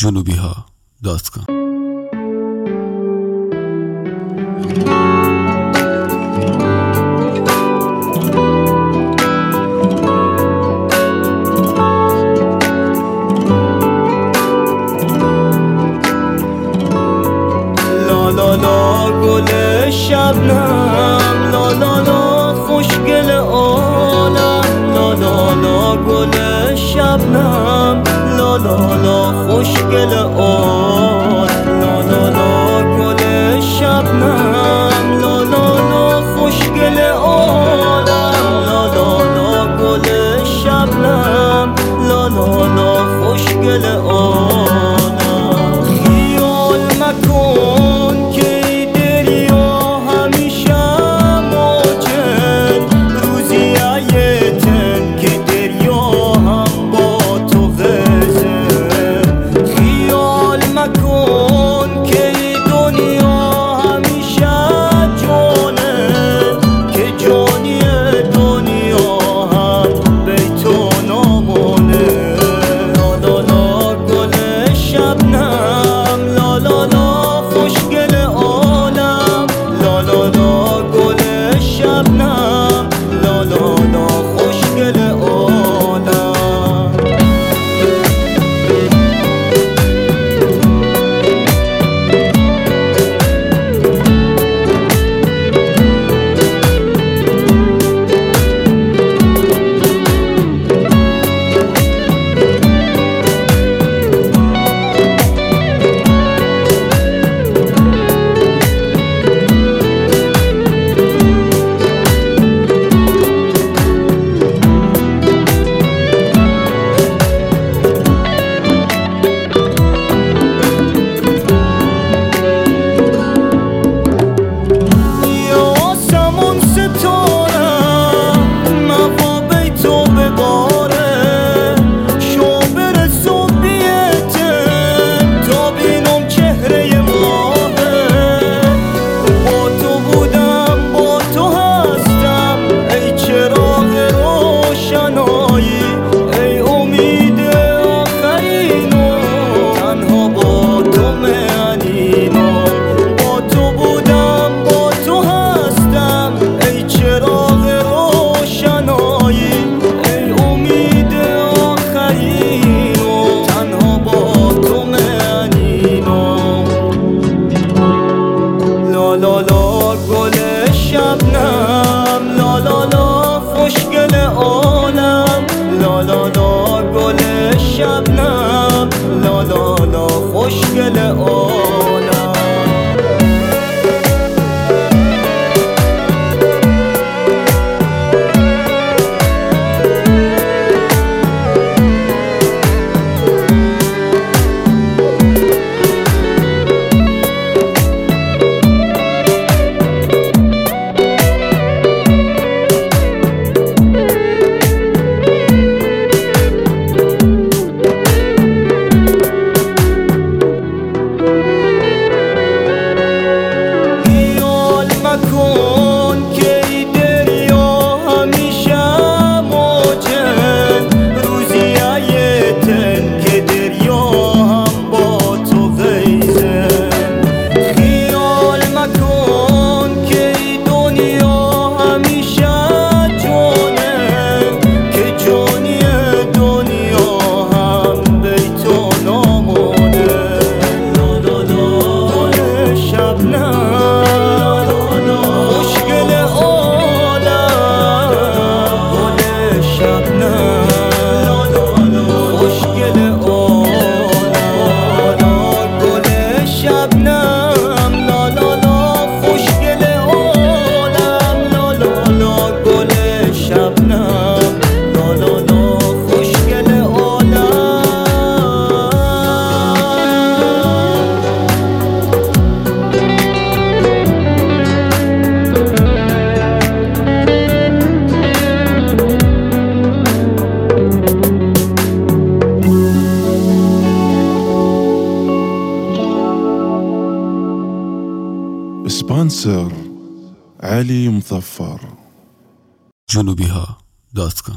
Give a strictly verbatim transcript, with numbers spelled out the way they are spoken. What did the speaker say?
جنوبی ها دات کام. لا لا لا گل شبنم، لا لا لا خوشگل عالم، لا لا لا گل شبنم، لا لا لا خوشگل عالم، لا لا لا گل شبنم، لا لا لا خوشگل عالم، لا لا لا گل شبنم، لا لا لا خوشگل عالم. خیال مکن که دریا همیشه موجه، روزی ایتن که دریا هم با تو غزه. خیال مکن که دنیا همیشه جانه، که جانی دنیا هم بی تو نمانه. لا لا لا گل شبنم، لا لا لا خوشگل عالم، لا لا لا گل شبنم، لا لا لا خوشگل عالم. لا لا گل شبنم، لا لا لا خوشگل عالم، لا لا لا گل شبنم، لا لا لا خوشگل عالم. کن که دریا همیشه موجه، روزی ایتن که دریا هم با تو غیزه. خیال مکن که دنیا همیشه جانه، که جانی دنیا هم بی تو نمانه. لا لا لا گل شبنم، سبونسر علي مظفر. جنوبی ها دات کام.